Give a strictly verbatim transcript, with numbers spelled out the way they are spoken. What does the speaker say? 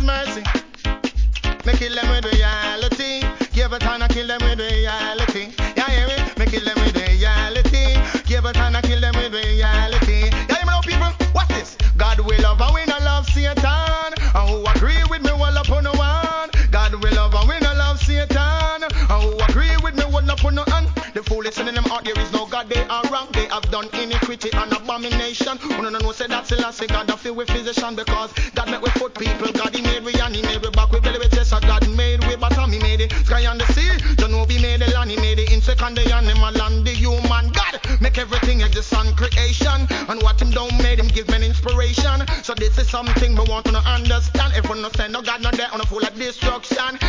His mercy. Me kill them with reality. Give it and I kill them with reality. Yeah, hear me? Me kill them with reality. Give it and I kill them with reality. Yeah, you know people, what's this? God will love and we no love Satan. And who agree with me will upon no one. God will love and we no love Satan. And who agree with me will upon no one. The foolish in them heart there is no God, they are wrong. They have done iniquity and abomination. Who no know say that's the last God I feel with physician. Because God make we foot people. God he made we and he made we back. We belly with chest. God made we but he made it. Sky and the sea. Don't know he made the land. He made it in second the animal and the human. God make everything exist on creation. And what him don't made him give me inspiration. So this is something we want to understand. If we no say no God not there on a full of destruction.